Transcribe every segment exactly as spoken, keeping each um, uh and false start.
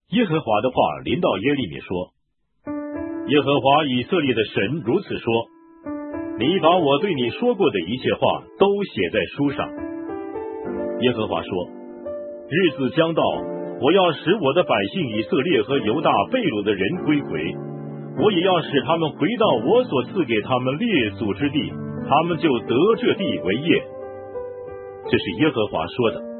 耶和华的话临到耶利米说：耶和华以色列的神如此说，你把我对你说过的一切话都写在书上。耶和华说，日子将到，我要使我的百姓以色列和犹大被掳的人归回，我也要使他们回到我所赐给他们列祖之地，他们就得这地为业。这是耶和华说的。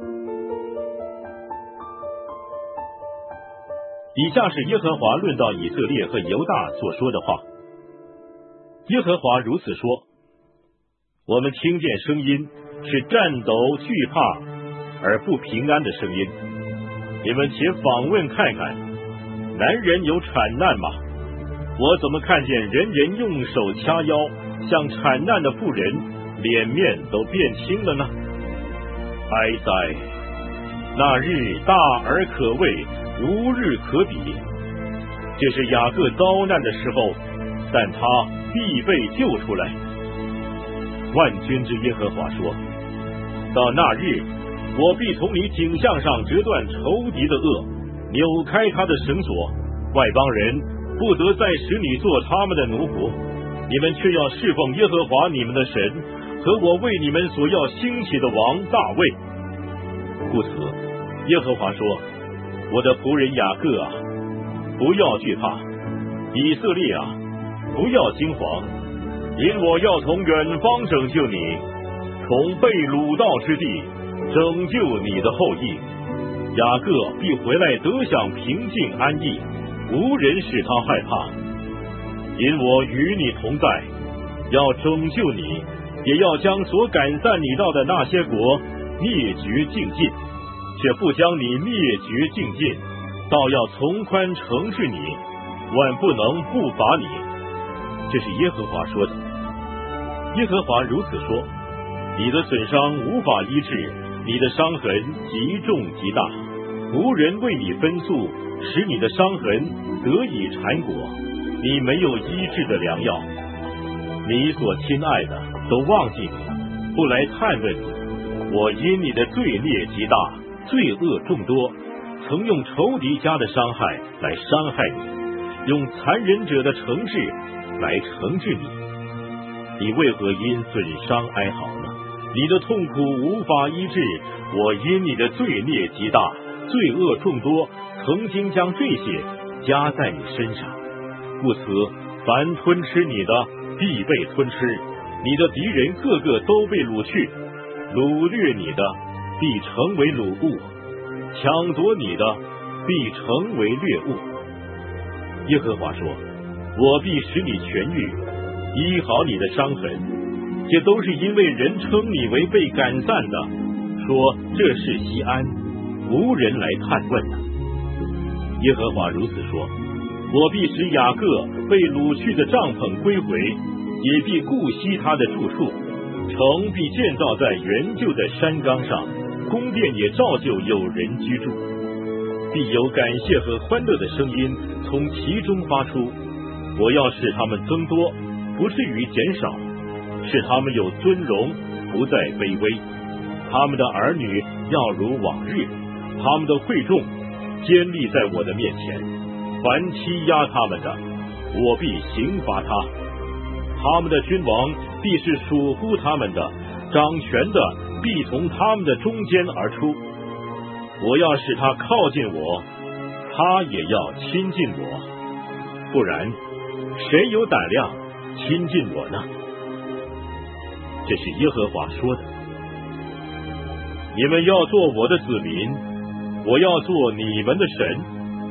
以下是耶和华论到以色列和犹大所说的话。耶和华如此说，我们听见声音，是战抖惧怕而不平安的声音。你们且访问看看，男人有产难吗？我怎么看见人人用手掐腰，像产难的妇人，脸面都变青了呢？哀哉！那日大而可畏，无日可比。这是雅各遭难的时候，但他必被救出来。万军之耶和华说，到那日，我必从你颈项上折断仇敌的轭，扭开他的绳索，外邦人不得再使你做他们的奴仆，你们却要侍奉耶和华你们的神，和我为你们所要兴起的王大卫。故此，耶和华说，我的仆人雅各啊，不要惧怕，以色列啊，不要惊惶，因我要从远方拯救你，从被掳到之地拯救你的后裔。雅各必回来得享平静安逸，无人使他害怕，因我与你同在，要拯救你，也要将所赶散你到的那些国灭绝尽尽，却不将你灭绝尽尽，倒要从宽惩治你，万不能不罚你。这是耶和华说的。耶和华如此说，你的损伤无法医治，你的伤痕极重极大，无人为你分诉，使你的伤痕得以缠裹，你没有医治的良药。你所亲爱的都忘记你，不来探问你。我因你的罪孽极大，罪恶众多，曾用仇敌家的伤害来伤害你，用残忍者的惩治来惩治你。你为何因损伤哀嚎呢？你的痛苦无法医治，我因你的罪孽极大，罪恶众多，曾经将这些加在你身上。故此，凡吞吃你的必被吞吃，你的敌人个个都被掳去，掳掠你的必成为掳物，抢夺你的必成为掠物。耶和华说，我必使你痊愈，医好你的伤痕，这都是因为人称你为被赶散的，说这是西安，无人来探问的。耶和华如此说，我必使雅各被掳去的帐篷归回，也必顾惜他的住处，城必建造在原旧的山岗上，宫殿也照旧有人居住，必有感谢和欢乐的声音从其中发出。我要使他们增多，不至于减少，使他们有尊荣，不再卑微。他们的儿女要如往日，他们的会众坚立在我的面前。凡欺压他们的，我必刑罚他。他们的君王必是属乎他们的，掌权的必从他们的中间而出。我要使他靠近我，他也要亲近我，不然谁有胆量亲近我呢？这是耶和华说的。你们要做我的子民，我要做你们的神。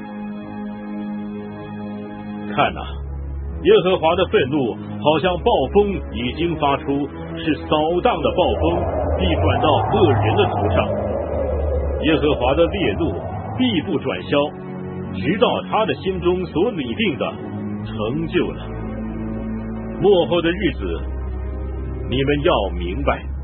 看哪，耶和华的愤怒好像暴风已经发出，是扫荡的暴风，必转到恶人的头上。耶和华的烈怒必不转消，直到他的心中所拟定的成就了。末后的日子，你们要明白。